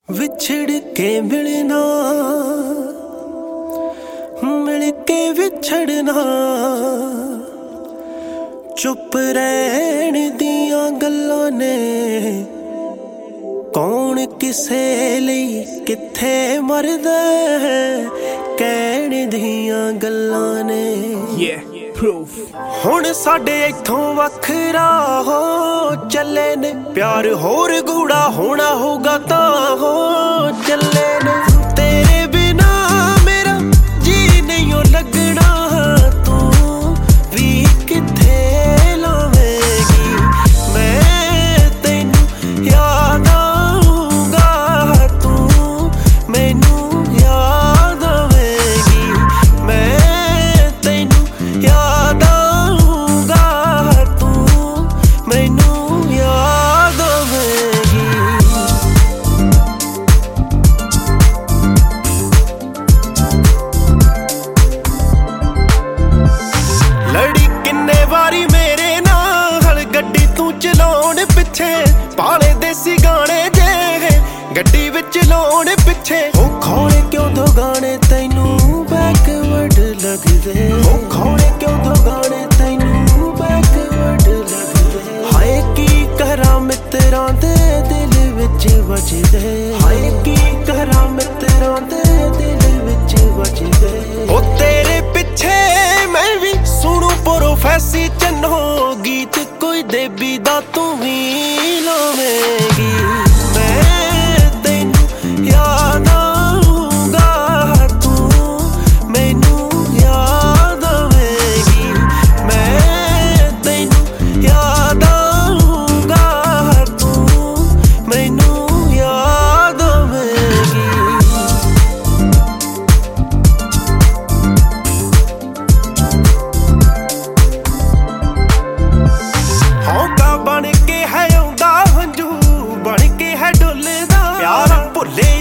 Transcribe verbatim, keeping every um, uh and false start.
विछड़ के मिलना, मिल के विछड़ना, चुप रहन दियां गल्लां ने कौन किसे लई किथे मरदा है, कहण दियां गल्लां ने yeah proof हुण साडे इत्थों वखरा हो चले ने प्यार होर गूढ़ा होना होगा तां हो चले ने तेरे बिना मेरा जी नहीं हो लगना तू भी किथे लावेगी मैं तैनू याद आऊंगा तू मैनू याद आवेगी मैं तैनू याद आऊंगा तू मैनू याद आवेगी। लड़ी किन्ने वारी मेरे नाल गड्डी तू चलाउण पिछे पाले देसी गाने जे गड्डी विच लाउण पिछे हो खोले क्यों दो गाने तैनू बैकवर्ड लगदे हो खोले क्यों दो गाने तैनू बैकवर्ड लगदे हाय की करा मित्तरां दे दिल विच वजदे हाय की करा मित्तरां दे दिल विच वजदे ओ तेरे पिछे मैं भी सुनू प्रोफेसी चन्नो गीत कोई देवी दा तू भी लावेगी मैं तैनू याद आऊंगा तू मैनू याद आवेगी मैं तैनू याद आऊंगा तू मैनू याद आवेगी। हौका बन के है आउंदा हंजू बन के है डुलदा प्यार भुले